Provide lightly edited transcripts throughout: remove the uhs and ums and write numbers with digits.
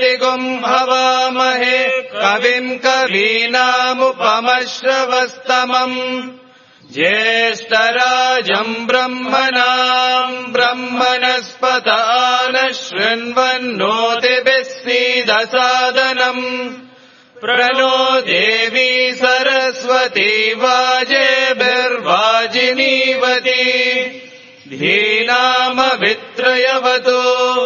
ज्योतिगुम् हवामहे कविम् कवीनामुपमश्रवस्तमम् ज्येष्ठराजम् ब्रह्मणाम् ब्रह्मणस्पतान शृण्वन्नोतिभिः सीदसादनम् प्रणो देवी सरस्वती वाजेभिर्वाजिनीवती धीनामभित्रयवतु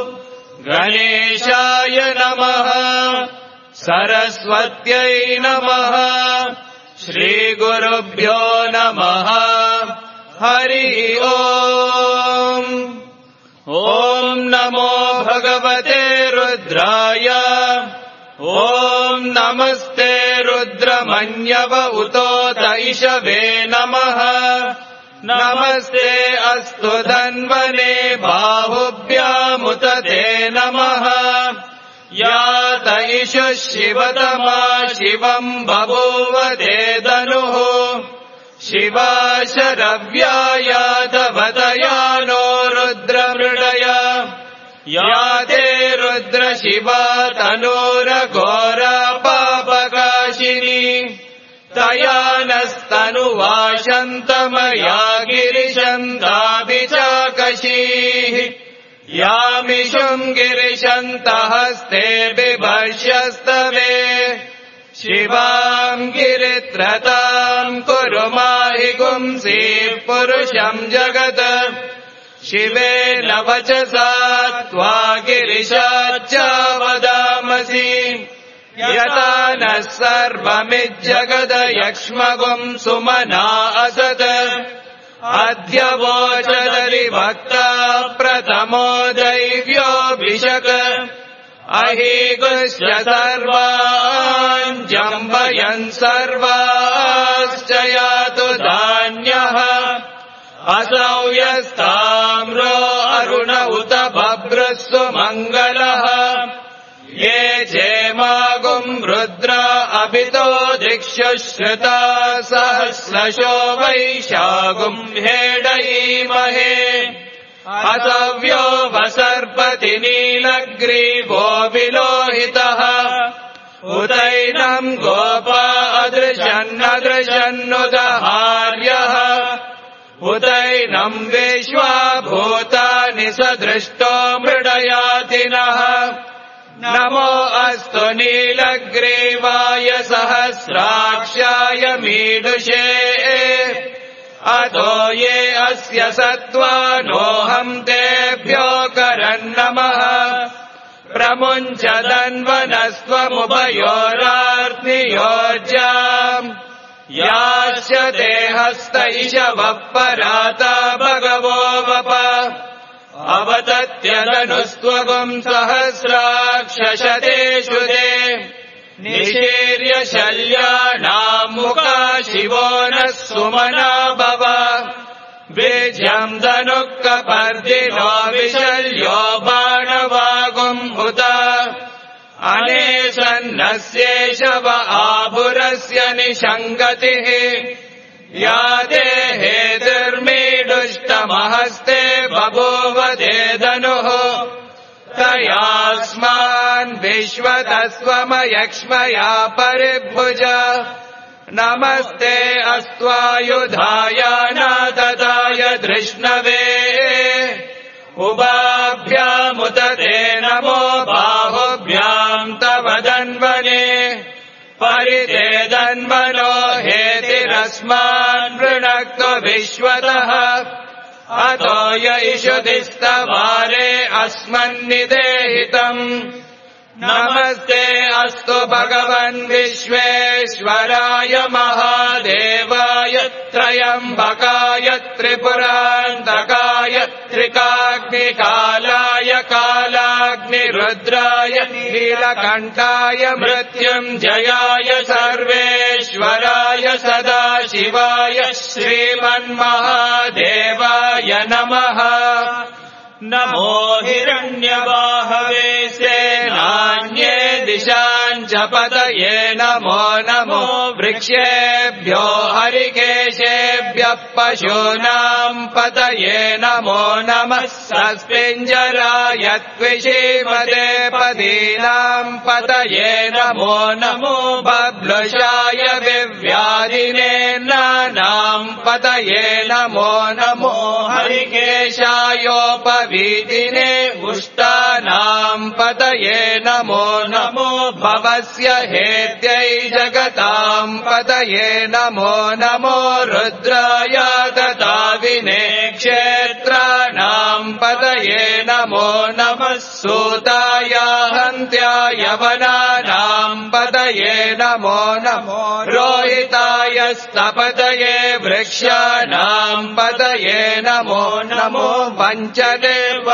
गणेशाय नमः सरस्वत्यै नमः श्रीगुरुभ्यो नमः हरि ओम् ॐ नमो भगवते रुद्राय ॐ नमस्ते रुद्रमन्यव उतोत इषवे नमः नमस्ते अस्तु धन्वने बाहुभ्यामुत ते नमः यात इषुः शिवतमा शिवम् बभूव ते धनुः शिवा शरव्या यादवदयानो रुद्रमृडय या ते रुद्रशिवा तनूरघोरा पापकाशिनी तया नस्तनुवाशन्तमया गिरिशन्ताभिचाकशीः यामिषुम् गिरिशन्तहस्ते बिभर्ष्यस्तवे शिवाम् गिरित्रताम् कुरु माहि गुंसीः पुरुषम् जगत् शिवेन वचसा त्वा गिरिशाच्च वदामसि यथा नः सर्वमिज्जगदयक्ष्मगुम् सुमना असत् अद्य वोचदरिभक्ता प्रथमो दैव्योऽभिषक् अहीगुश्च सर्वान् जम्बयन् सर्वाश्च यातु धान्यः असौ यस्ताम्रो अरुण उत बभ्रस्सु मङ्गलः ये चेमागुम् रुद्रा अभितो दिक्षु श्रुता सहस्रशो वैशागुम् हेडयीमहे असव्यो वसर्पति नीलग्रीवो विलोहितः उदैनम् गोपा अदृशन्नदृशन्नुदहार्यः उदैनम् विश्वा भूतानि सदृष्टो मृडयातिनः नमो अस्तु नीलग्रीवाय सहस्राक्षाय मीडुषे अतो ये अस्य सत्त्वानोऽहम् तेभ्यो करन्नमः प्रमुञ्चदन्वनस्त्वमुभयोरार्तियोज्याम् याश्च ते हस्त इषवः पराता भगवो वप अवतत्यदनुस्त्वगुम् सहस्राक्षशतेषु ते निशीर्य शल्यानाम् मुखा शिवो नः सुमना भव बीजम् धनुःकपर्दिनो विशल्यो बाणवागुम् उत अनेशन्नस्येषव आभुरस्य निषङ्गतिः या देहेतिर्मीडुष्टमहस्ते बभूव ते धनुः तयास्मान् विश्वतस्त्वमयक्ष्मया परिभुज नमस्ते अस्त्वायुधाय नाददाय धृष्णवे उभाभ्यामुत ते नमो बाहुभ्याम् तव धन्वने परिते धन्वनो हेतिरस्मान् वृणक्तु विश्वतः अतो य इषुधिस्तवारे अस्मन्निदेहितम् नमस्ते अस्तु भगवन् विश्वेश्वराय महादेवाय त्रयम्बकाय त्रिपुरान्तकाय त्रिकाग्निकालाय कालाग्निरुद्राय नीलकण्ठाय मृत्युञ्जयाय सर्वेश्वराय सदाशिवाय श्रीमन्महादेवाय नमः नमो हिरण्यबाहवे सेनान्ये दिशाञ्च पतये नमो नमो वृक्षेभ्यो हरिकेशेभ्यः पशूनाम् पतये नमो नमः सस्पिञ्जराय त्विषीमते पदीनाम् पतये नमो नमो बब्लुषाय विव्याधिने नानाम् पतये नमो नमो हरिकेशायोपवीतिने उष्टानाम् पतये नमो नमो भवस्य हेत्यै जगताम् पतये नमो नमो रुद्राय ददाविने क्षेत्राणाम् पतये नमो नमः सूताय हन्त्याय वनानाम् पतये नमो नमो रोहिताय स्तपतये वृक्षाणाम् पतये नमो नमो पञ्चदे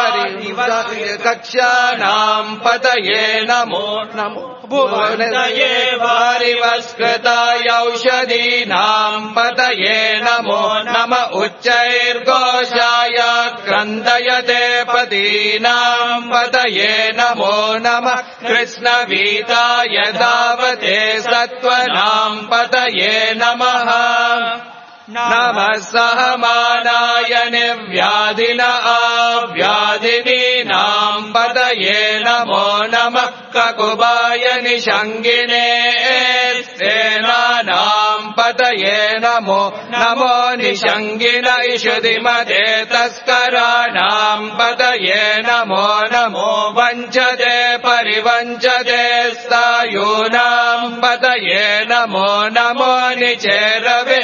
कक्षाणाम् पतये नमो नमो भुवनतये वारिवस्कृताय औषधीनाम् पतये नमो नम उच्चैर्घोषाय क्रन्दयते पदीनाम् पतये नमो नमः कृष्णवीताय धावते सत्त्वनाम् पतये नमः नमः सहमानाय निर्व्याधिन आव्याधिनीनाम् पतये नमो नमः ककुबाय निषङ्गिने सेनानाम् पतये नमो नमो निषङ्गिन इषुधिमते तस्कराणाम् पतये नमो नमो वञ्चते परिवञ्चते स्थायूनाम् पतये नमो नमो निचेरवे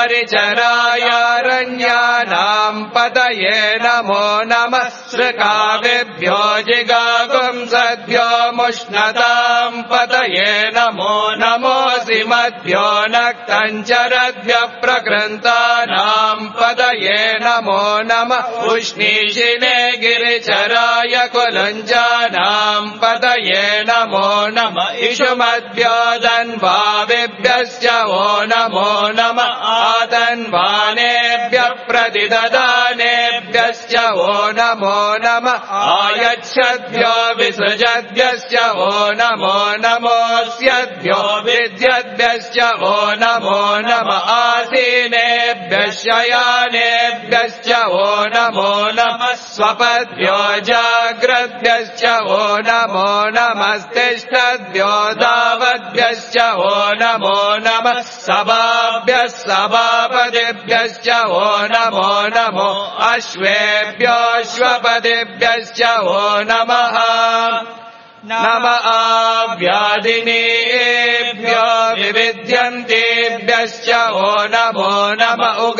परिचरायारण्यानाम् पतये नमो नमः सृकावेभ्यो जिगागुंसद्भ्यो मुष्णताम् पतये नमो नमोऽसिमद्भ्यो नक्तञ्चरद्भ्यः प्रकृन्तानाम् पतये नमो नमः उष्णीषिणे गिरिचराय कुलञ्जानाम् पतये नमो नमः इषुमद्भ्यो दन्वाविभ्यश्च वो नमो नमः आतन्वानेभ्यः प्रतिददानेभ्यश्च वो नमो नमः आयच्छद्भ्यो विसृजद्भ्यश्च वो नमो नमोऽस्यद्भ्यो विद्यद्भ्यश्च वो नमो नमः आसीनेभ्यः शयानेभ्यश्च वो नमो नमः स्वपद्भ्यो जाग्रद्भ्यश्च वो नमो नमस्तिष्ठद्भ्यो दावद्भ्यश्च वो नमो नमः सभाभ्यः सभापतिभ्यश्च वो नमो नमो अश्वेभ्योऽश्वपतिभ्यश्च वो नमः नम आव्याधिनेभ्यो विविध्यन्तेभ्यश्च वो नमो नम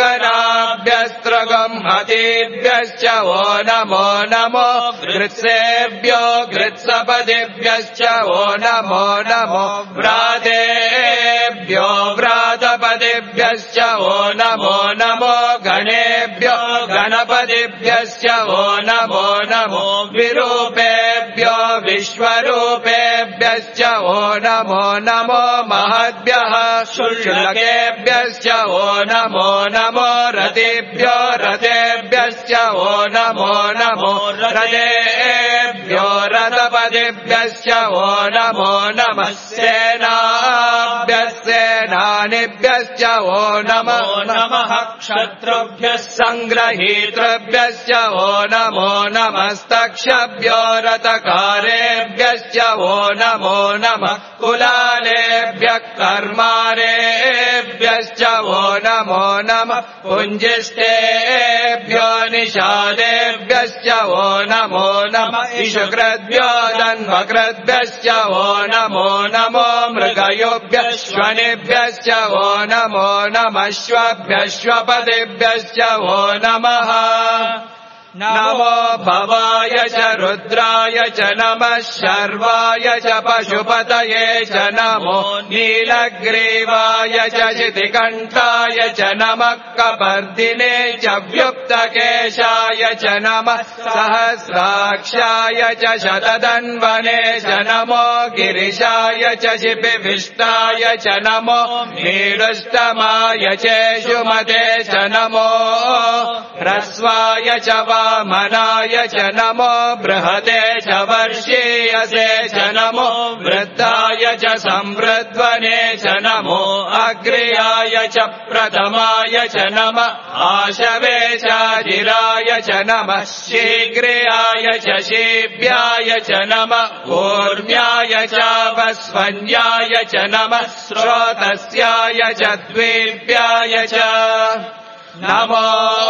उगनाभ्यस्त्रगम्हतेभ्यश्च वो नमो नमो घृत्सेभ्यो घृत्सपतिभ्यश्च वो नमो नमो व्रातेभ्यो व्रातपतिभ्यश्च वो नमो नमो गणेभ्यो गणपतिभ्यश्च वो नमो नमो विरूपेभ्यो विश्वरूपेभ्यश्च वो नमो नमो महद्भ्यः शुक्लकेभ्यश्च वो नमो नमो रतेभ्यो रथेभ्यश्च वो नमो नमो रथेभ्यो रथपतिभ्यश्च वो नमो नमः सेनाभ्यः सेनानिभ्यश्च वो नमो नमः क्षत्रुभ्यः सङ्ग्रहीतृभ्यश्च वो नमो नमस्तक्षभ्यो रथकारेभ्यश्च वो नमो नमः कुलालेभ्यः कर्मारेभ्यश्च वो नमो नमः पुञ्जिष्टेभ्यो निषादेभ्यश्च वो नमो नमः इषुकृद्भ्यो दन्वकृद्भ्यश्च वो नमो नमो मृगयोभ्यः श्वनेभ्यश्च वो नमो नमः श्वभ्यश्वपतिभ्यश्च वो नमः नमो भवाय च रुद्राय च नमः शर्वाय च पशुपतये च नमो नीलग्रीवाय च शितिकण्ठाय च नमः कपर्दिने च व्युक्तकेशाय च नमः सहस्राक्षाय च शतधन्वने च नमो गिरिशाय च शिपिविष्टाय च नमो नीरुष्टमाय चेषुमते च नमो ह्रस्वाय च वामनाय च नमो बृहते च वर्षीयसे च नमो वृद्धाय च संवृद्ध्वने च नमो अग्र्याय च प्रथमाय च नमः आशवे चाजिराय च नमः शीघ्राय च शीभ्याय च नमः ऊर्म्याय च वस्वन्याय च नमः श्रोतस्याय च द्वीप्याय च नमो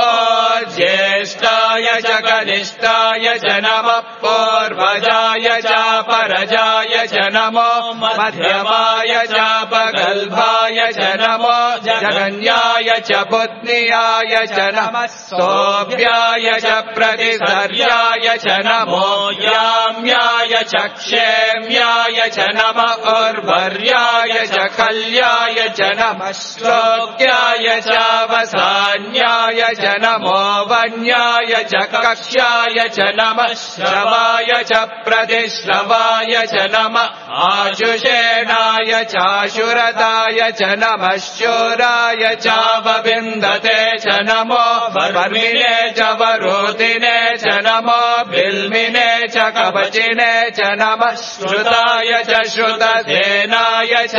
ज्येष्ठाय च कनिष्ठाय च नमः पूर्वजाय च परजाय च नमो मध्यमाय च पगल्भाय च नमो जगन्याय च पुत्न्याय च नमः सोऽभ्याय च प्रतिसर्याय च नमो याम्याय च क्षेम्याय च नमः उर्वर्याय च कल्याय च नमः श्लोक्याय च वसान्याय च नमो वन्याय च कक्ष्याय च नमः श्रवाय च प्रतिश्रवाय च नमः आशुषेणाय चाशुरताय च नमः शूराय चावविन्दते च नमो वर्मिणे च वरोधिने च नमो बिल्मिने च कवचिने च नमः श्रुताय च श्रुतसेनाय च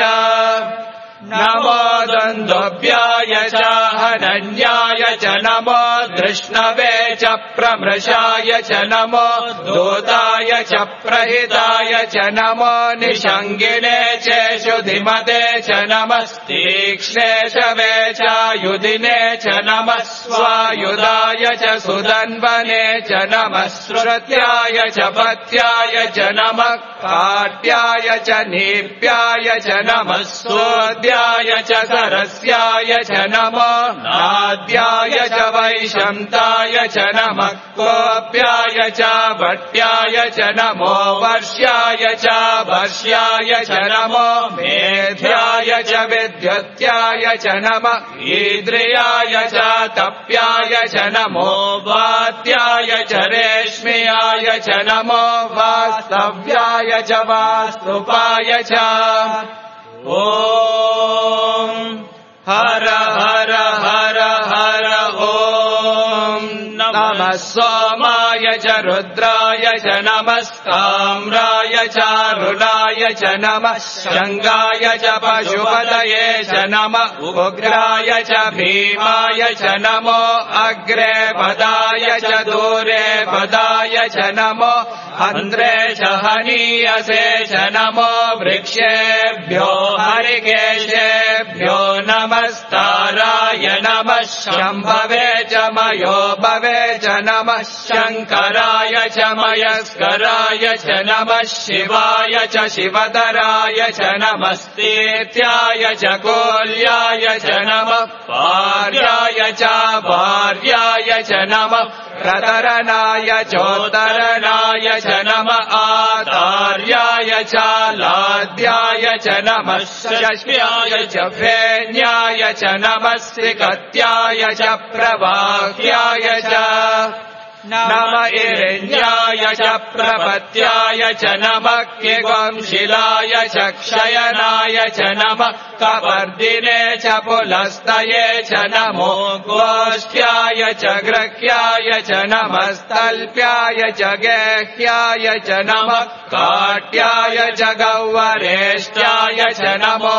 नमो दन्दोभ्याय च हनन्याय च नमो धृष्णवे च प्रमृषाय च नमो दूताय च प्रहिताय च नमो निषङ्गिने च शुधिमते च नमः तीक्ष्णे शवे च युधिने च नमः स्वायुधाय च सुदन्वने च नमः श्रुत्याय च पत्याय च नमः काट्याय च नीप्याय च नमः सोद्याय च सरस्याय च नमो नाद्याय च वैशन्ताय च नमः कोप्याय च भट्याय च नमो वर्ष्याय च वर्ष्याय च नमो मेध्याय च विद्युत्याय च नमः ईद्रियाय च तप्याय च नमो वात्याय च रेश्म्याय च नमो वास्तव्याय च वास्तुपाय च ॐ हर हर हर हर ॐ नमः सोमाय च रुद्राय च नमः ताम्राय च रुणाय च नमः शङ्गाय च पशुपतये च नमः उग्राय च भीमाय च नमो अग्रे पदाय च दूरे पदाय च नमो अन्ध्रे च हनीयसे च नमो वृक्षेभ्यो हरिकेशेभ्यो नमस्ताराय नमः शम्भवे च मयो भवे च नमः शङ्कराय च मयस्कराय च नमः शिवाय च शिवतराय च नमस्तेत्याय च कोल्याय च नमः पार्याय च भार्याय च नमः प्रतरणाय चोत्तरणाय च नमः आतार्याय च लाद्याय च नमः शक्ष्याय च फेन्याय च नमः श्रीकत्याय च प्रवाह्याय च नम इरण्याय च प्रपत्याय च नमः किगंशिलाय च क्षयनाय च नमः कपर्दिने च पुलस्तये च नमो गोष्ठ्याय च ग्रह्याय च नमस्तल्प्याय च गेह्याय च नमः काट्याय च गौवरेष्ट्याय च नमो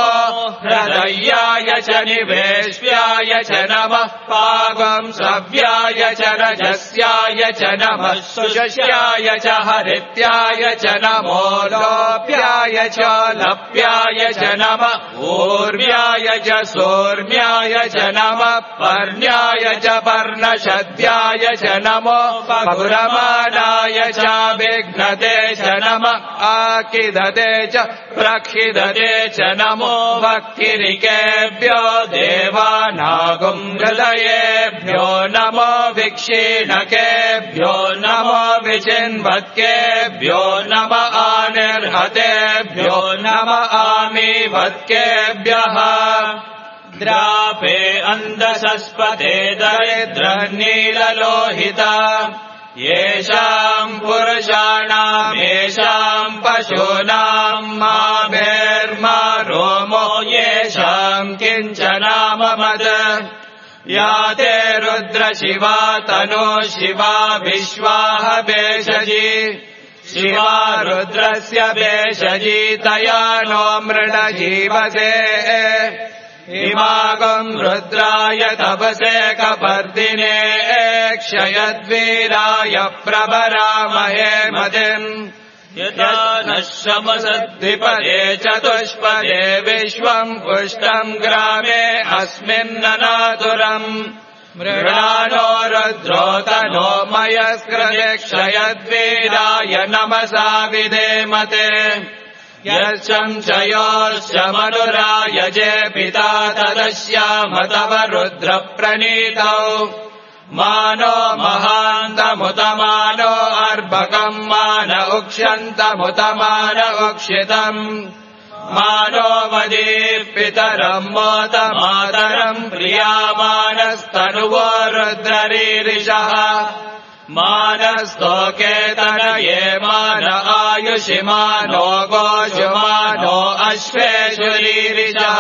हृदयाय च निवेश्याय च नमः पावं सव्याय च रजस्याय च नमः सुषस्याय च हरित्याय च नमो लोप्याय च लप्याय च नमः ऊर्व्याय च सोर्म्याय च नमः पर्ण्याय च पर्णशद्याय च नमो पगुरमाणाय च विघ्नते च नमः आकिदते च प्रक्षिदते च नमो भक्तिरिकेभ्यो देवानागुं हृदयेभ्यो नमो विक्षीणकेभ्यो नमो विचिन्वत्केभ्यो नमः आनिर्हतेभ्यो नमः आमीवत्केभ्यः द्रापे अन्धसस्पते दरिद्रनीललोहिता येषाम् पुरुषाणाम् येषाम् पशूनाम् माभेर्मा रोमो येषाम् किञ्चनाममद याते रुद्र शिवा तनो शिवा विश्वाह भेषजी शिवा रुद्रस्य भेषजी तया नो मृड जीवसे इमागम् रुद्राय तपसे कपर्दिने क्षयद्वीराय प्रभरामहे मतिम् यथा नः शमसद्धिपदे चतुष्पदे विश्वम् पुष्टम् ग्रामे अस्मिन्ननातुरम् मृडानो रुद्रोतनो मयस्कृते क्षयद्वीराय नमसा विधेमते यश्चंशयोश्च मनुरायजे पिता तदस्याम तव रुद्रप्रणीतौ मानो महान्तमुतमानो अर्भकम् मान उक्ष्यन्तमुतमान उक्षितम् मानो मदीपितरम् मोतमातरम् प्रियामानस्तनुवो रुद्ररीरिषः मानस्तोकेतनये मान आयुषि मानो गोषुमानो अश्वेषुरीरिषः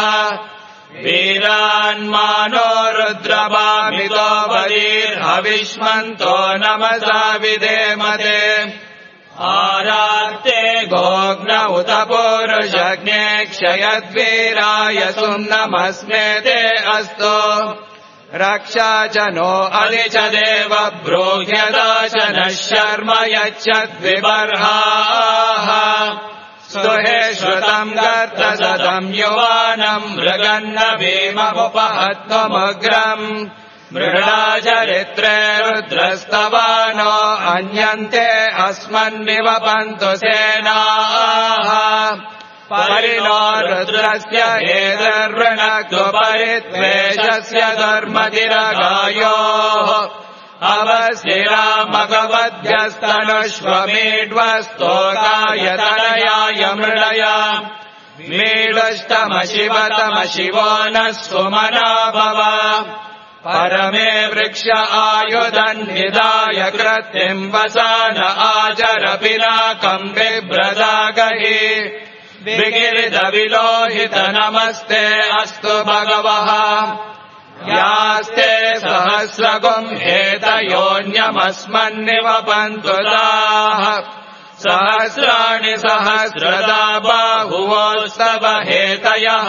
वीरान्मानो रुद्रभामितो बलीर्हविष्मन्तो नमसा विधेमते आरात्ते गोग्न उत पूरुषज्ञे क्षयद्वीराय सुम्नमस्मेते अस्तु रक्षा च नो अधि च देव ब्रूह्यदाशनः शर्म यच्छद्विबर्हाः स्तुहे श्रुतम् गर्तसतम् युवानम् मृगन्न भीममुपहत्वमुग्रम् मृडा चरित्रे रुद्रस्तवानो अन्यन्ते अस्मन्निवपन्तु सेनाः परिणो रुद्रस्य हेदर्वणक्तु परित्वेषस्य धर्मतिरगायोः अवस्थिरामगवध्यस्तनुष्वमीड्वस्तोकाय मृडया मीडुष्टमशिवतमशिवो नः सुमना भव परमे वृक्ष आयुधन्निधाय कृत्तिम् वसान आचर पिनाकम् बिभ्रदागहि विगिरितविलोहित नमस्ते अस्तु भगवः यास्ते सहस्रगुम् हेतयोऽन्यमस्मन्निवपन्तु ताः सहस्राणि सहस्रदा बाहुवोस्तव हेतयः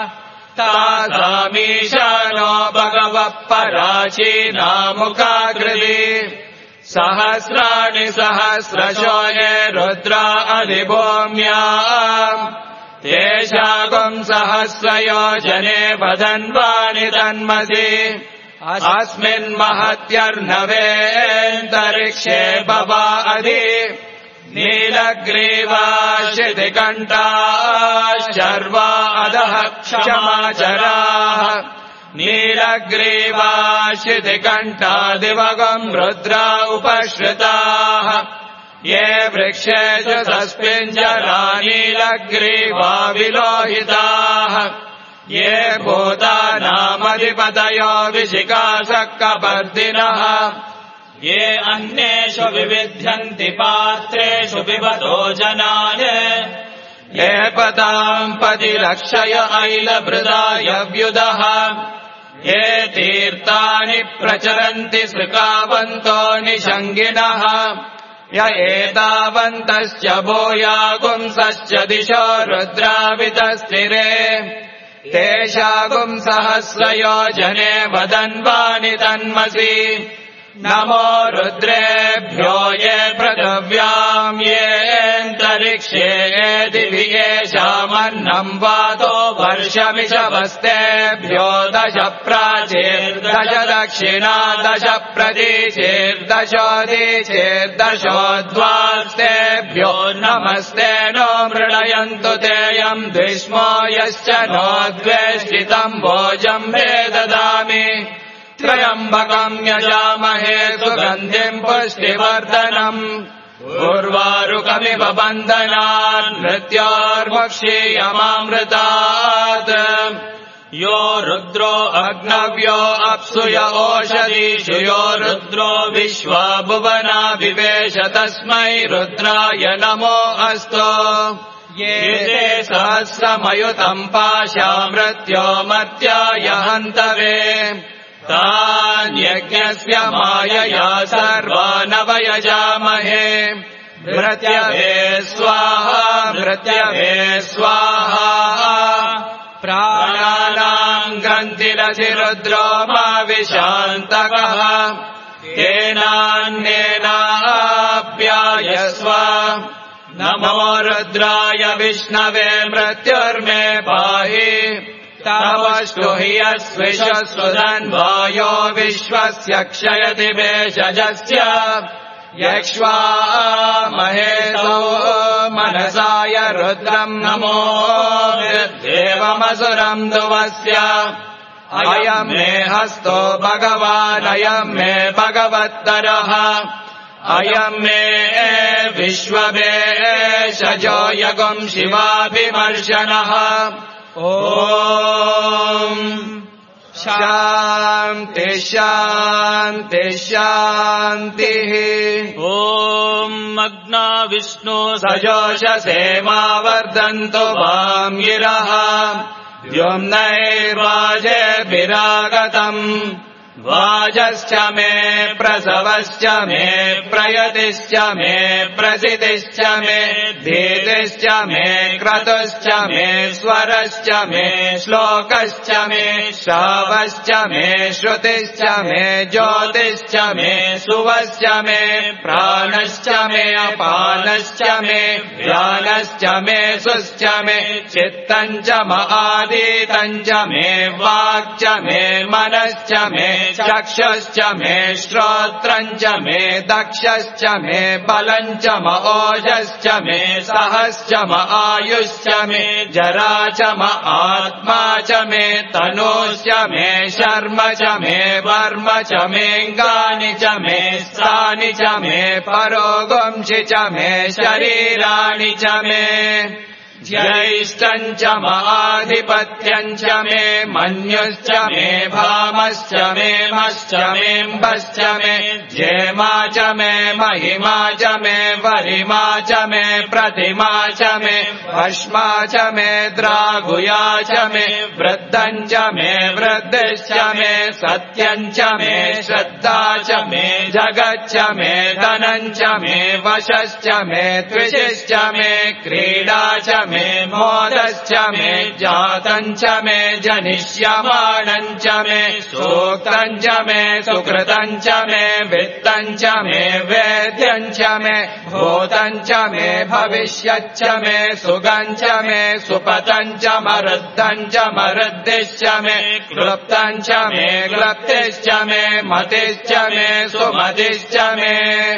तासामीशानो भगवः पराचीनामुखाकृति सहस्राणि सहस्रशो ये रुद्रा अधिभूम्याम् तेषागुम् सहस्रयोजने वदन्वानि तन्मसि अस्मिन्महत्यर्णवेऽन्तरिक्षे भवा अधि नीलग्रीवाशितिकण्ठाश्चर्वा अधः क्षमाचराः नीलग्रीवाशितिकण्ठादिवगम् रुद्रा उपश्रिताः ये वृक्षेषु सस्मिञ्जरा नीलग्रीवा विलोहिताः ये भूतानामधिपतयो विशिखासः कपर्दिनः ये अन्येषु विविध्यन्ति पात्रेषु पिबतो जनाय ये पताम् पतिरक्षय ऐलभृदाय व्युदः ये तीर्थानि प्रचरन्ति सृकावन्तो निषङ्गिनः य एतावन्तश्च भूयागुंसश्च दिशो रुद्रावितस्थिरे तेषागुम् सहस्रयोजने वदन्वानि तन्मसि नमो रुद्रेभ्यो ये पृथिव्याम् येऽन्तरिक्षे दिवि येषामन्नम् वातो वर्षमिषवस्तेभ्यो 10 प्राचीर्दश दक्षिणा 10 प्रतीचीर्दशोदीचीर्दशोद्वास्तेभ्यो नमस्ते नो मृडयन्तु तेऽयम् द्विष्मो यश्च नो द्वेष्टितम् भोजम् मे ददामि त्र्यम्बकम् यजामहे सुगन्धिम् पुष्टिवर्धनम् उर्वारुकमिव बन्धनान् मृत्योर्मुक्षीयमामृतात् यो रुद्रो अग्नव्यो अप्सु य ओषधीषु यो रुद्रो विश्वा भुवना विवेश तस्मै रुद्राय नमो अस्तु ये ते सहस्रमयुतम् पाशा मृत्यो मर्त्याय हन्तवे तान्यज्ञस्य मायया सर्वानवयजामहे मृत्यवे स्वाहा मृत्यवे स्वाहा प्राणानाम् ग्रन्थिरधिरुद्रो मा विशान्तकः तेनान्येनाप्यायस्व नमो रुद्राय विष्णवे मृत्युर्मे पाहि तवस्तु हि यस्विषस्वधन्वायो विश्वस्य क्षयति भेषजस्य यक्ष्वा महेशो मनसाय रुद्रम् नमो देवमसुरम् दुवस्य अयम् मे हस्तो भगवान् अयम् मे भगवत्तरः अयम् मे विश्ववेशजो यगुम् शिवाभिमर्शनः ॐ शान्ति शान्ति शान्तिः ॐ अग्ना विष्णु सजोषसे मा वर्धन्तु वां गिरः द्युम्नैर्वाजेभिरागतम् वाजश्च मे प्रसवश्च मे प्रयतिश्च मे प्रसिद्धिश्च मे धीतिश्च मे क्रतुश्च मे स्वरश्च मे श्लोकश्च मे श्रावश्च मे श्रुतिश्च मे ज्योतिश्च मे सुवश्च मे प्राणश्च मे अपानश्च मे ध्यानश्च मे सुश्च मे चित्तम् च महादीतम् च मे वाक् च मे मनश्च मे चक्षुश्च मे श्रोत्रम् च मे दक्षश्च मे बलम् च ओजश्च मे सहश्च आयुश्च मे जरा च आत्मा च मे तनूश्च मे शर्म च मे वर्म च मेऽङ्गानि च मे स्थानि च मे परोगुंसि च मे शरीराणि च मे ज्यैष्ठम् च महाधिपत्यम् च मे मन्युश्च मे भामश्च मे मश्च मेऽम्बश्च मे जेमा च मे महिमा च मे वरिमा च मे प्रतिमा च मे भस्मा च मे द्रागुया च मे वृद्धम् च मे वृद्धिश्च मे सत्यम् च मे श्रद्धा च मे जगच्च मे धनम् च मे वशश्च मे त्विषिश्च मे क्रीडा च मे मोदश्च मे जातम् च मे जनिष्यमाणम् च मे सूक्तम् च मे सुकृतम् च मे वित्तम् च मे वेद्यम् च मे भूतम् च मे भविष्यच्च मे सुगम् च मे सुपतम् च मरुद्धम् च मरुद्धिश्च मे क्लुप्तम् च मे क्लप्तिश्च मे मतिश्च मे सुमतिश्च मे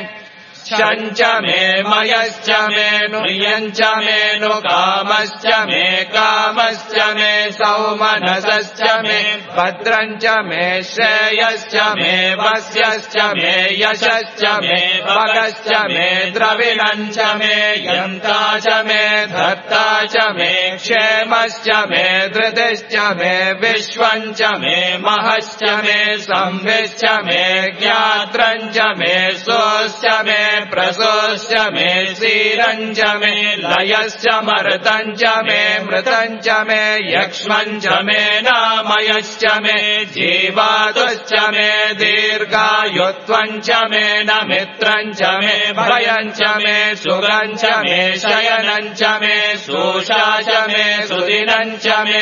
शञ्च मे मयश्च मे नुयम् च मे नु कामश्च मे कामश्च मे सौमनसश्च मे भद्रम् च मे श्रेयश्च मे वस्यश्च मे यशश्च मे भगश्च मे द्रविणम् च मे यन्ता च मे धर्ता च मे क्षेमश्च मे धृतिश्च मे विश्वम् च मे महश्च मे संविश्च मे ज्ञात्रम् च मे सोश्च मे प्रसोश्च मे क्षीरम् च मे लयश्च मर्तम् च मे मृतम् च मे यक्ष्मम् च मे नामयश्च मे जीवादुश्च मे दीर्घायुत्वम् च मे न मित्रम् च मे भयम् च मे सुगम् च मे शयनम् च मे शोषा च मे सुदिनम् च मे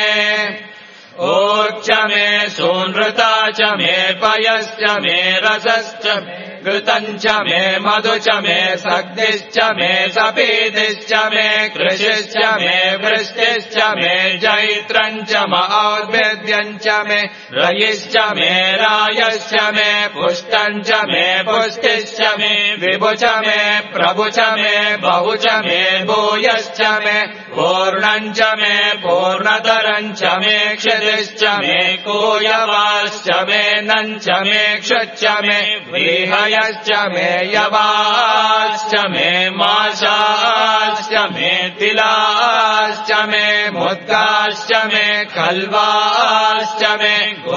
ओच्च मे सोनृता च मे पयश्च मे रसश्च मे घृतम् च मे मधु च मे सग्निश्च मे सपीतिश्च मे कृषिश्च मे वृष्टिश्च मे जैत्रम् च औद्भिद्यम् च मे रयिश्च मे रायश्च मे पुष्टम् च मे पुष्टिश्च मे विभु च मे प्रभु च मे बहु च मे भूयश्च मे पूर्णम् च मे पूर्णतरम् च मे क्षितिश्च मे कूयवाश्च मे नम् च मे क्षुच्च मे व्रीहयश्च मे यवाश्च मे माशाश्च मे तिलाश्च मे मुद्गाश्च मे खल्वाश्च मे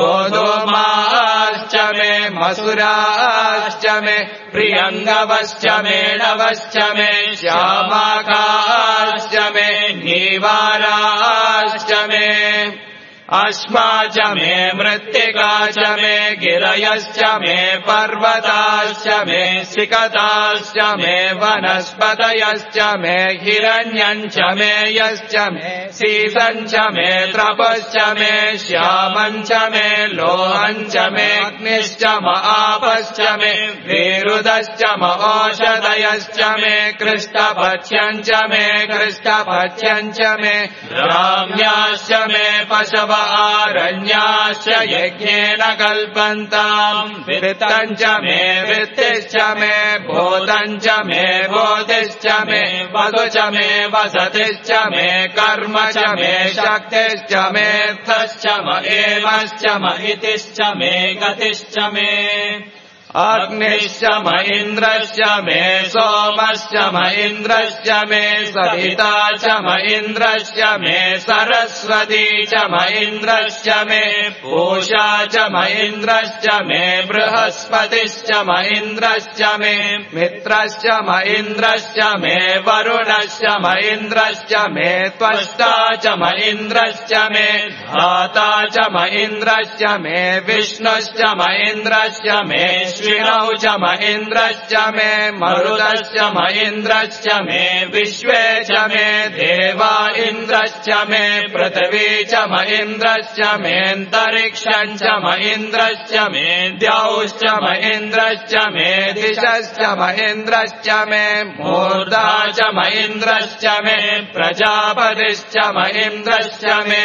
गोधूमाश्च मे मसुराश्च मे प्रियङ्गवश्च मे नवश्च मे श्यामाकाश्च मे नीवाराश्च मे अस्मा च मे मृत्तिका च मे गिरयश्च मे पर्वताश्च मे सिकताश्च मे वनस्पतयश्च मे हिरण्यम् च मे यश्च मे शीतम् च मे त्रपश्च मे श्यामम् च मे लोहम् च मे अग्निश्च म आपश्च मे विरुदश्च म ओषधयश्च मे कृष्णपथ्यम् च मे कृष्णपथ्यम् च मे राम्याश्च मे पशव आरण्याश्च यज्ञेन कल्पन्ताम् वित्तम् च मे वित्तिश्च मे बोधम् च मे बोधिश्च मे वधु च मे वसतिश्च मे कर्म च मे शक्तिश्च मे थश्च म एवश्च म इतिश्च मे गतिश्च मे अग्निश्च म इन्द्रश्च मे सोमश्च म इन्द्रश्च मे सविता च म इन्द्रश्च मे सरस्वती च म इन्द्रश्च मे पूषा च म इन्द्रश्च मे बृहस्पतिश्च म इन्द्रश्च मे मित्रश्च म इन्द्रश्च मे वरुणश्च म इन्द्रश्च मे त्वष्टा च म इन्द्रश्च मे धाता च म इन्द्रश्च मे विष्णुश्च म इन्द्रश्च मे श्विनौ च म इन्द्रश्च मे मरुतश्च म इन्द्रश्च मे विश्वे च मे देवा इन्द्रश्च मे पृथिवी च म इन्द्रश्च मेऽन्तरिक्षम् च म इन्द्रश्च मे द्यौश्च म इन्द्रश्च मे दिशश्च म इन्द्रश्च मे मूर्धा च म इन्द्रश्च मे प्रजापतिश्च म इन्द्रश्च मे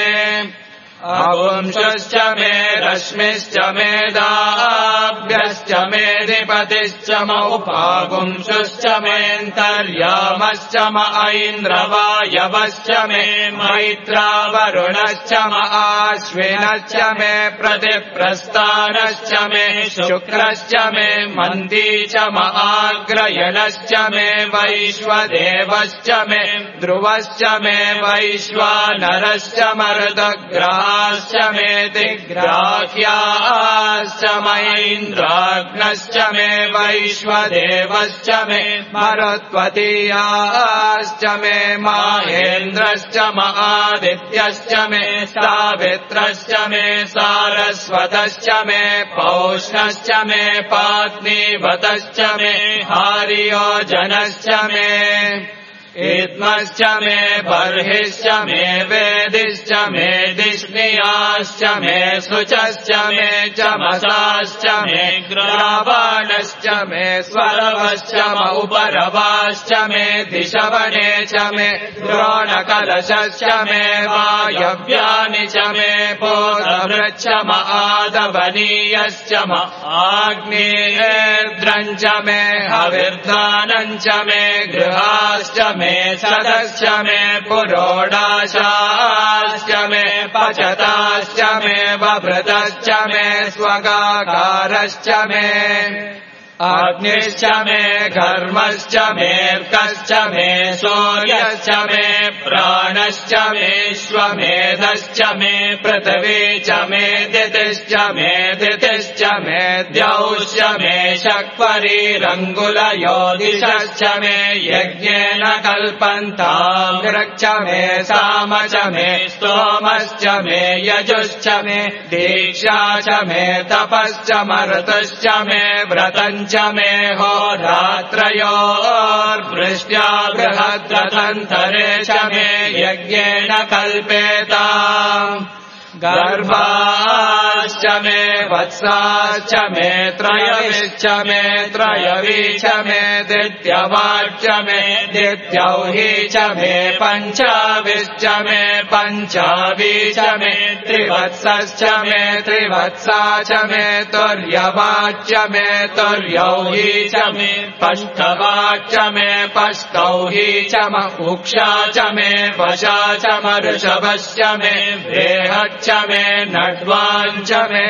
अवंशश्च मे रश्मिश्च मे दाभ्यश्च मे अधिपतिश्च म उपागुंशश्च मेऽन्तर्यामश्च म ऐन्द्रवायवश्च मे मैत्रा वरुणश्च म आश्विनश्च मे प्रतिप्रस्थानश्च मे शुक्रश्च मे मन्दी च म आग्रयणश्च मे वैश्वदेवश्च मे ध्रुवश्च मे वैश्वानरश्च मरुदग्रहा मे दिग्राह्याश्च म इन्द्राग्नश्च मे वैश्वदेवश्च मे मरुत्वतीयाश्च मे माहेन्द्रश्च म आदित्यश्च मे सावित्रश्च मे सारस्वतश्च मे पौष्णश्च मे पात्नीवतश्च मे हार्योजनश्च मे इद्मश्च मे बर्हिश्च मे वेदिश्च मे दिष्णियाश्च मे शुचश्च मे चमसाश्च मे ग्रावाणश्च मे स्वरवश्च म उपरवाश्च मे दिशवने च मे द्रोणकलशश्च मे वायव्यानि च मे पोतभृच्च म आदवनीयश्च म आग्नेयेन्द्रम् च मे हविर्दानम् च मे गृहाश्च मे सदश्च मे पुरोडाशाश्च मे पचताश्च मे बभृतश्च मे स्वगाकारश्च मे अग्निश्च मे घर्मश्च मेऽर्कश्च मे सूर्यश्च मे प्राणश्च मेऽश्वमेधश्च मे पृथिवी च मे दितिश्च मे दितिश्च मे द्यौश्च मे शक्वरीरङ्गुलयोदिशश्च मे यज्ञेन कल्पन्ताम् च मे साम च मे स्तोमश्च मे यजुश्च मे दीक्षा च मे तपश्च मरुतश्च मे व्रतम् च मे होरात्रयोर्वृष्ट्या बृहद्रथन्तरे च मे यज्ञेन कल्पेताम् गर्भाश्च मे वत्साश्च मे त्रयविश्च मे त्रयवी च मे दित्यवाच्च मे दित्यौही च मे पञ्चाविश्च मे पञ्चावी च मे त्रिवत्सश्च मे त्रिवत्सा च मे तुर्यवाच्च मे तुर्यौही च मे पष्टवाच्च मे पष्टौही च म उक्षा च मे वशा च मऋषभश्च मे देहच्च मे नड्वाञ्च मे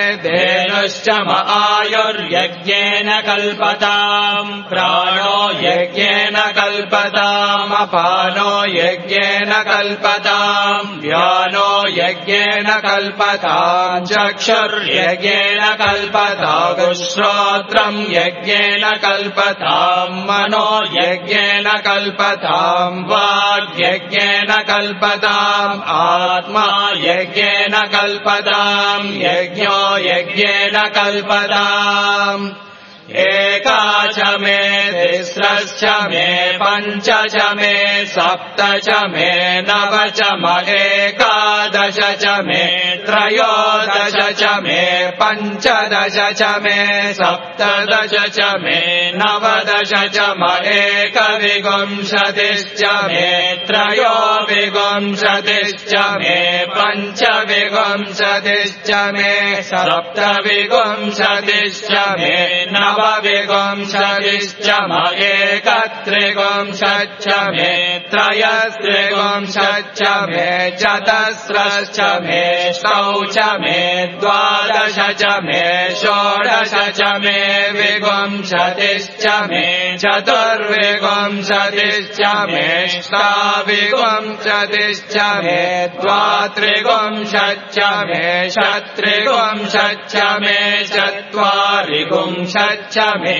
धेनुश्च आयुर्यज्ञेन कल्पताम् प्राणो यज्ञेन कल्पताम् अपानो यज्ञेन कल्पताम् व्यानो यज्ञेन कल्पताम् चक्षुर्यज्ञेन कल्पताम् श्रोत्रम् यज्ञेन कल्पताम् मनो यज्ञेन कल्पताम् वाग्यज्ञेन कल्पताम् आत्मा यज्ञेन कल्पताम् यज्ञो यज्ञेन कल्पताम् एका च मे तिस्रश्च मे पञ्च च मे सप्त च मे नव च मे एकादश च मे त्रयोदश च मे पञ्चदश च मे सप्तदश च मे नवदश च मे एकविंशतिश्च मे त्रयोविंशतिश्च मे पञ्चविंशतिश्च मे सप्तविंशतिश्च मे नवविंशतिश्च मे एकत्रिंशच्च मे त्रयस्त्रिंशच्च मे चतस्रश्च मे षोडश च मे द्वादश च मे षोडश च मे विंशतिश्च मे चतुर्विंशतिश्च मे षष्ठाविंशतिश्च मे द्वात्रिंशच्च मे षट्त्रिंशच्च मे चत्वारिंशच्च मे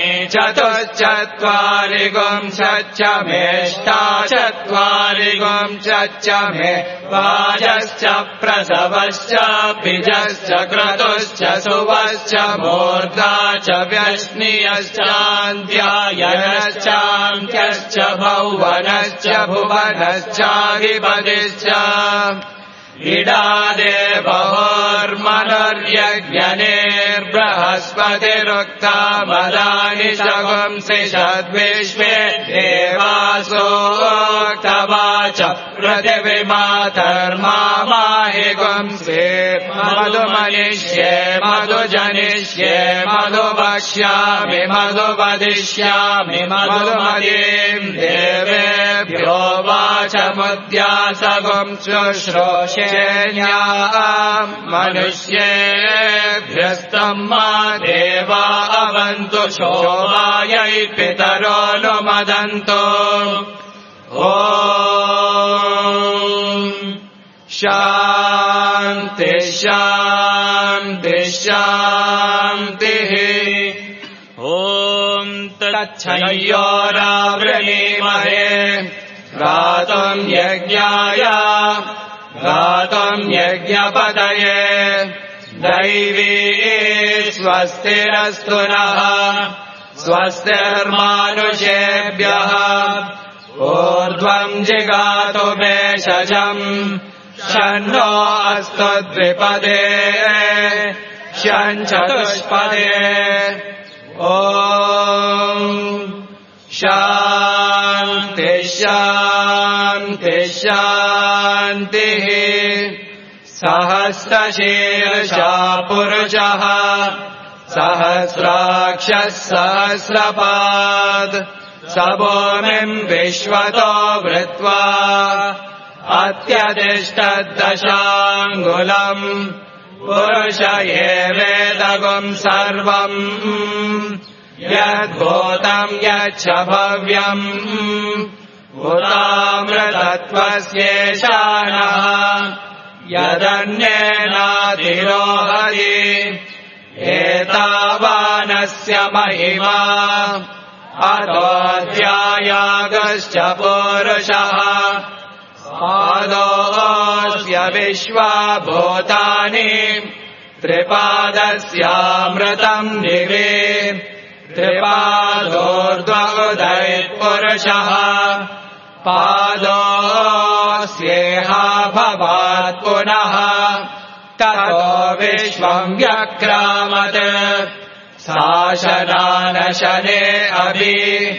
चतुश्चत्वारिंशच्च मे अष्टाचत्वारिंशच्च मे वाजश्च प्रसवश्च बीजश्च क्रतुश्च सुवश्च मूर्धा च व्यश्नियश्चान्त्यायनश्चान्त्यश्च भौवनश्च भुवनश्चाधिपतिश्च इडादेवहोर्मनुर्यज्ञनेर्बृहस्पतिरुक्ता मदानि शगुंसि षद्विश्वे देवासोक्तवाच पृथिवीमातर्माहि गुंसे मधुमनिष्ये मधुजनिष्ये मधुवक्ष्यामि मधुवदिष्यामि मधुमदीम् देवेभ्यो वाचमुद्यासगुंसुश्रोषे मनुष्येभ्यस्तम् मा देवा अवन्तु शोभायै पितरो नुमदन्तु ॐ शान्ति शान्ति शान्तिः ॐ तच्छयोरावृणीमहे गातुम् यज्ञाय गातुम् यज्ञपतये दैवी स्वस्तिरस्तु नः स्वस्तिर्मानुषेभ्यः ऊर्ध्वम् जिगातु भेषजम् शन्नो अस्तु द्विपदे शञ्चतुष्पदे ॐ शान्ति शान्ति शान्तिः सहस्रशीर्षा पुरुषः सहस्राक्षः सहस्रपाद सबोमिम् विश्वतो वृत्वा अत्यतिष्ठद्दशाङ्गुलम् पुरुष एवेदगुम् सर्वम् यद्भूतम् यच्च भव्यम् भूतामृतत्वस्येषाणः यदन्येनाधिरोहति एतावानस्य महिमा अतोऽध्यायागश्च पुरुषः पादोऽस्य विश्वभूतानि त्रिपादस्यामृतम् दिवे त्रिपादोर्ध्वोदयपुरुषः पादोऽस्येहा भवात् पुनः ततो विश्वम् व्यक्रामत् शासनानशने अभि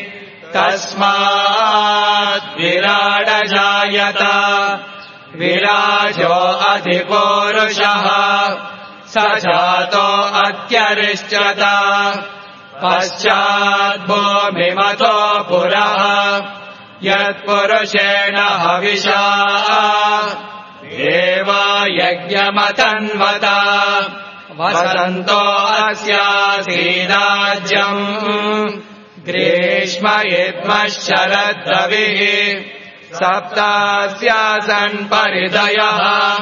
तस्मात् विराड जायत विराजो अधिपुरुषः स जातो अत्यरिष्यत पश्चात् भूमिमतो पुरः यत्पुरुषेण हविषा एवा यज्ञमतन्वता वसन्तो अस्यासीदाज्यम् ग्रीष्म इद्मश्शरद्रविः सप्तास्यासन् परिदयः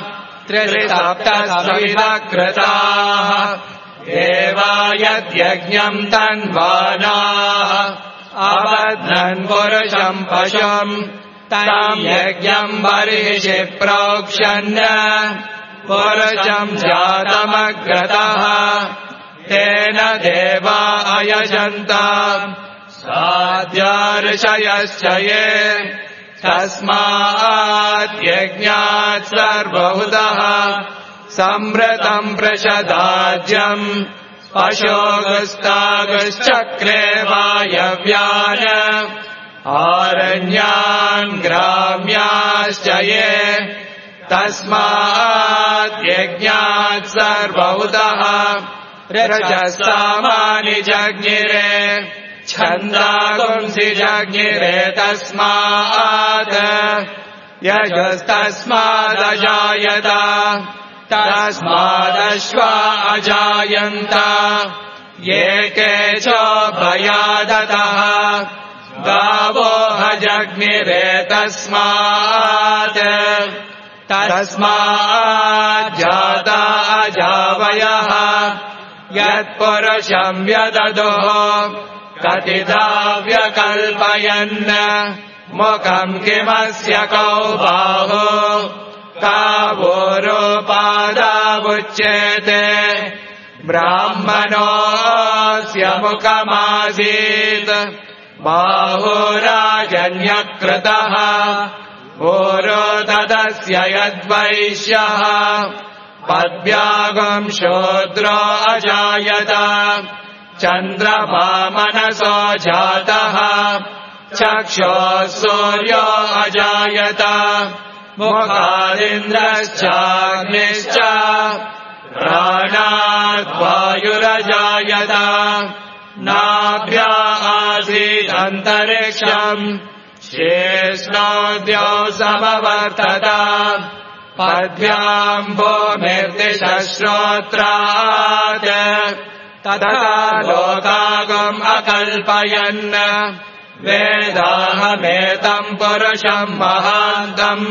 त्रिसप्तसविधकृताः देवायद्यज्ञम् तन्वानाः अबध्नन् पुरुषम् पशुम् तम् यज्ञम् बर्हिषि प्रोक्षन् पुरुषम् जातमग्रतः तेन देवा अयजन्त साध्यार्षयश्च ये तस्मात् यज्ञात् सर्वभूतः संवृतम् प्रशदाज्यम् पशोगस्तागश्चक्रे वायव्यान् आरण्यान् ग्राम्याश्च ये तस्मात् यज्ञात् सर्वभूतः रजस्सामानि जज्ञिरे छन्दागुंसि जज्ञिरे तस्मात् यजस्तस्मादजायत तस्मादश्वा अजायन्त ये केचोभयादतः गावो जज्ञिरे तस्मात् तस्माज्जाता अजावयः यत्पुरुषम् व्यददुः कथिता व्यकल्पयन् मुखम् किमस्य कौ बाहो कावोरोपादावुच्यते ब्राह्मणोऽस्य मुखमासीत् बाहुराजन्यकृतः ओरोदस्य यद्वैश्यः पद्भ्यागम् शूद्रो अजायत चन्द्रमा मनसो जातः चक्षुः सूर्यो अजायत मुखादिन्द्रश्चाग्निश्च प्राणात् वायुरजायत नाभ्या आसीदन्तरिक्षम् शेष्णोद्यौ समवर्तत पद्भ्याम् भूमिर्दिशश्रोत्रात् तथा लोकागम् अकल्पयन् वेदाहमेतम् पुरुषम् महान्तम्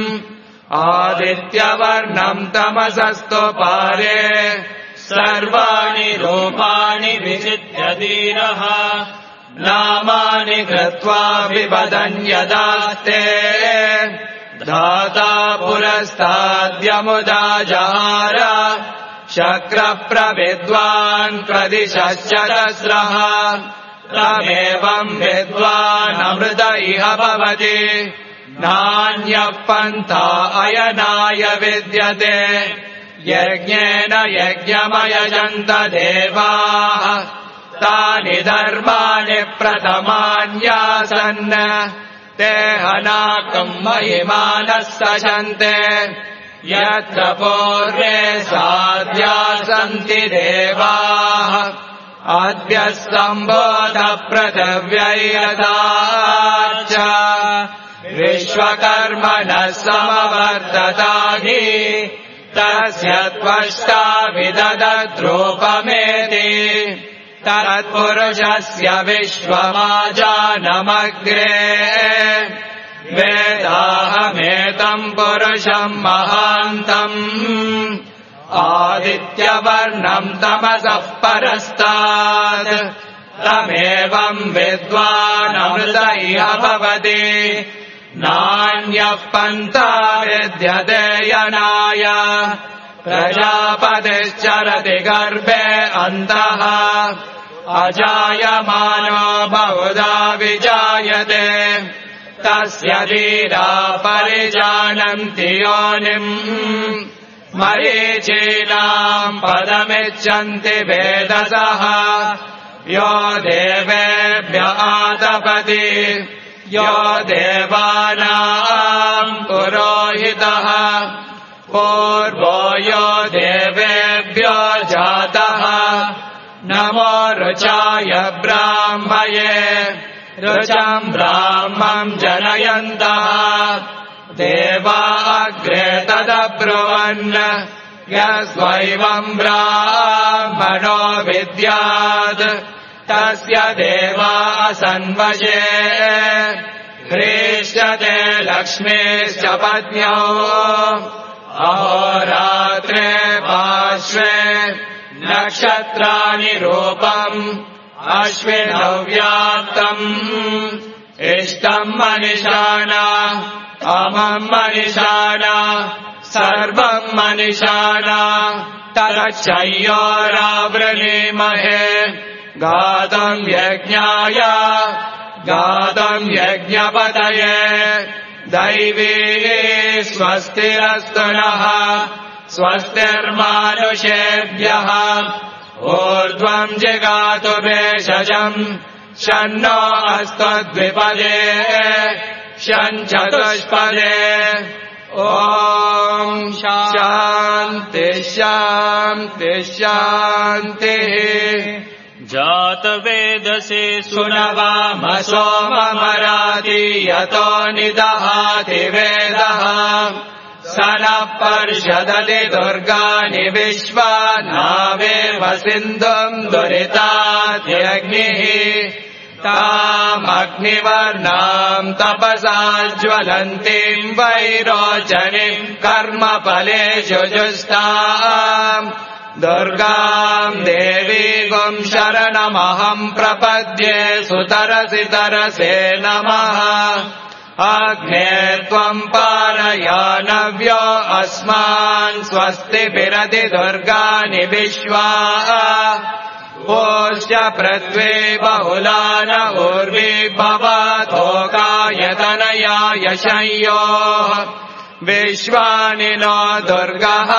आदित्यवर्णम् तमसस्तु पारे सर्वाणि रूपाणि विचित्य धीरः नामानि कृत्वा विवदन्यदास्ते धाता पुरस्ताद्यमुदा जहार शक्रप्रविद्वान् प्रदिशश्चरस्रः तमेवम् विद्वानमृत इह भवति नान्यः पन्था अयनाय विद्यते यज्ञेन यज्ञमयजन्त देवाः तानि धर्माणि प्रथमान्यासन् ते हनाकम् महिमानः सशन्ते यत्र पूर्वे साध्या सन्ति देवाः अद्य सम्बोध पृथिव्यैरदाच्च विश्वकर्मणः समवर्तता हि तस्य त्वष्टा विदधद्रूपमेति तत्पुरुषस्य विश्वमाजानमग्रे वेदाहमेतम् पुरुषम् महान्तम् आदित्यवर्णम् तमसः परस्तात् तमेवम् विद्वानमृत इह भवति नान्यः पन्था विद्यते यनाय प्रजापतिश्चरति गर्भे अन्तः अजायमानो बहुधा विजायते तस्य धीरा परिजानन्ति योनिम् मरीचीनाम् पदमिच्छन्ति वेदसः यो देवेभ्य आतपति यो देवानाम् पुरोहितः पूर्वो यो देवेभ्यो जातः नमो रुचाय ब्राह्मये रुचम् ब्राह्मम् जनयन्तः देवा अग्रे तदब्रुवन् यस्वैवम् ब्राह्मणो विद्यात् तस्य देवा असन्वशे ह्रीष्यते लक्ष्मीश्च पत्न्यौ अहोरात्रे पार्श्वे नक्षत्राणि रूपम् अश्विनव्याप्तम् इष्टम् मनिषाणा अमम् मनिषाणा सर्वम् मनिषाणा ततश्चयोरावृणीमहे गातम् यज्ञाय गातम् यज्ञपतये दैवी स्वस्तिरस्तु नः स्वस्तिर्मानुषेभ्यः ऊर्ध्वम् जिगातु भेषजम् शन्नो अस्तद्विपदे शञ्चतुष्पदे ॐ शान्ति शान्ति शान्तिः जातवेदसे सुनवामसो ममराति यतो निदहाति वेदः स नः पर्षदति दुर्गाणि विश्वा नावेव सिन्धुम् दुरितात्यग्निः तामग्निवर्णाम् तपसा ज्वलन्तीम् वैरोचनीम् कर्मफलेषु जुष्टाम् दुर्गाम् देवीगुम् शरणमहम् प्रपद्ये सुतरसि तरसे नमः अग्ने त्वम् पारयानव्यो अस्मान् स्वस्तिभिरति दुर्गाणि विश्वा ओश्च पृथ्वी बहुलान ऊर्वी भवतोकायतनयाय शंयोः विश्वानि नो दुर्गः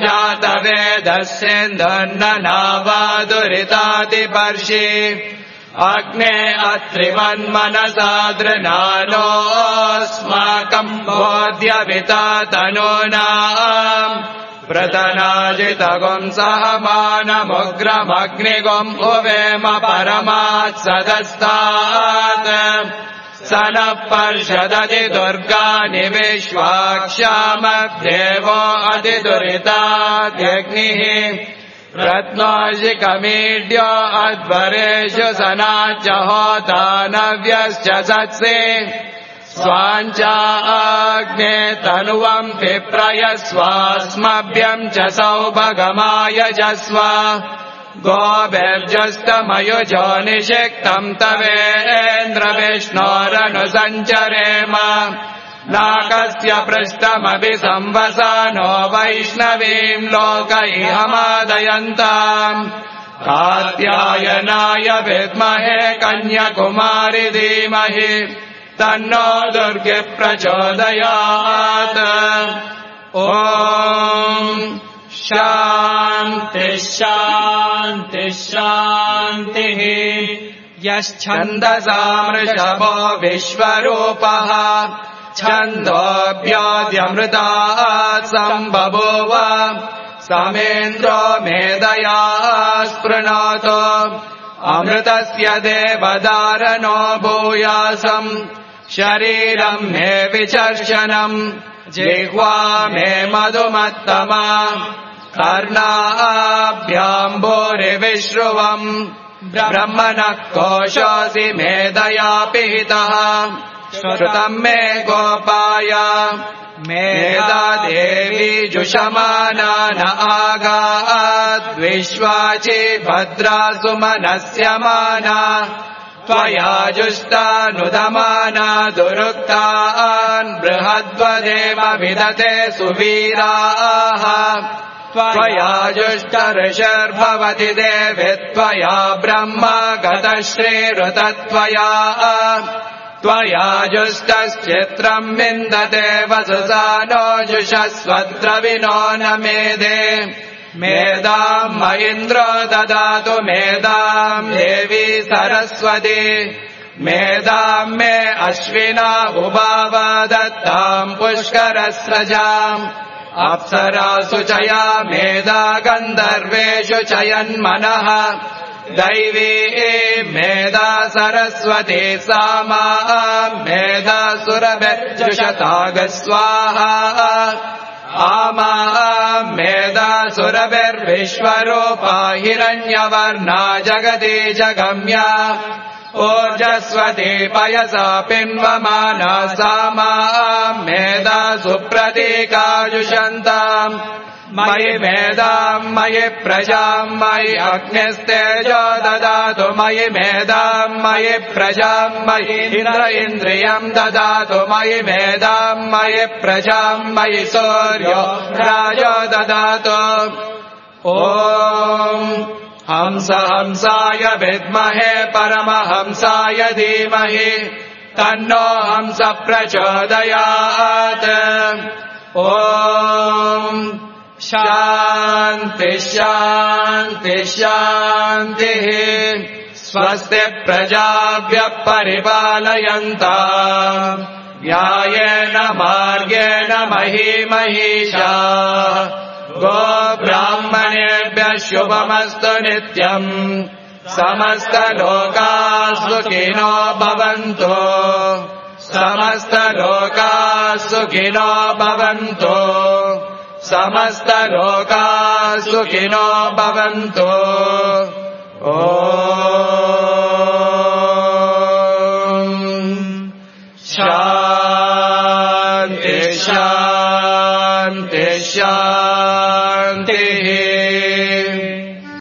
जातवेदस्येन्दन्ननावादुरितातिपर्षि अग्ने अत्रिवन्मनसा दृणानोऽस्माकम् बोध्यविता तनूनाम् प्रतनाजितगुम् सहमानमुग्रमग्निगुम् उवेम परमात् सदस्तात् स नः पर्षदति दुर्गाणि विश्वाक्षामद्देवो अतिदुरिताद्यग्निः रत्नोऽशिखमीड्यो अध्वरेषु सनाच्च होतानव्यश्च सत्से स्वाञ्चाग्ने तनुवम् पिप्रयस्वास्मभ्यम् च सौभगमायजस्व गोभिर्जुष्टमयुजो निषिक्तम् तवेन्द्र विष्णोरनुसञ्चरेम नाकस्य पृष्ठमपि संवसानो वैष्णवीम् लोकैहमादयन्ताम् कात्यायनाय विद्महे कन्याकुमारि धीमहि तन्नो दुर्गे प्रचोदयात् ॐ शान्ति शान्ति शान्तिः यश्छन्दसामृषभो विश्वरूपः छन्दोऽभ्याद्यमृतात् सम्बभूव समेन्द्रो मेधया स्पृणोतु अमृतस्य देवदारनो भूयासम् शरीरम् मे विचर्षणम् जिह्वा मे मधुमत्तमा कर्णाभ्याम् भूरिविश्रुवम् ब्रह्मणः कोशोऽसि मेधया पिहितः श्रुतम् मे गोपाय मेधा देवी जुषमाना न आगाद्विश्वाची भद्रा सुमनस्यमाना त्वया जुष्टानुदमाना दुरुक्तान् बृहद्वदेव विदते सुवीराः त्वया जुष्टऋषिर्भवति देवि त्वया ब्रह्मा गतश्रीरुतत्वया त्वया जुष्टश्चित्रम् विन्दते वसुसानो जुषस्वद्रविनो न मेधे मेधाम् म इन्द्रो ददातु मेधाम् देवी सरस्वती मेधाम् मे अश्विना उभावा दत्ताम् पुष्करस्रजाम् अप्सरासु चया मेधा गन्धर्वेषु चयन्मनः दैवी मेधा सरस्वती सामा मेधा सुरभिर्जुषताग स्वाहा आमामेदासुरभिर्विश्वरूपा हिरण्यवर्णा जगति जगम्या ओजस्वती पयसा पिन्वमाना सामामेदासु प्रतीकाजुषन्ताम् मयि मेदाम् मयि प्रजाम् मयि अग्निस्तेजो ददातु मयि मेदाम् मयि प्रजाम् मयि इन्द्रियम् ददातु मयि मेदाम् मयि प्रजाम् मयि सूर्यो राजो ददातु ॐ हंस हंसाय विद्महे परमहंसाय धीमहि तन्नो हंस प्रचोदयात् ॐ शान्ति शान्ति शान्तिः स्वस्ति प्रजाभ्यः परिपालयन्ताम् न्यायेन मार्गेण महीमहीषाः गोब्राह्मणेभ्यः शुभमस्तु नित्यम् समस्तलोकाः सुखिनो भवन्तु समस्तलोकाः सुखिनो भवन्तु समस्तलोकाः सुखिनो भवन्तु। ॐ